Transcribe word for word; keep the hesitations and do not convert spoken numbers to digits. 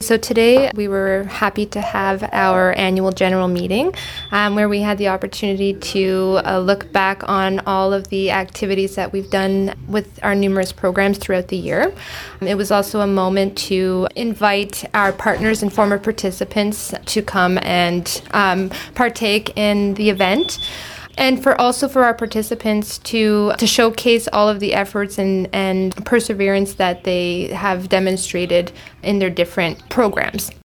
So today we were happy to have our annual general meeting um, where we had the opportunity to uh, look back on all of the activities that we've done with our numerous programs throughout the year. It was also a moment to invite our partners and former participants to come and um, partake in the event. And for also for our participants to to showcase all of the efforts and, and perseverance that they have demonstrated in their different programs.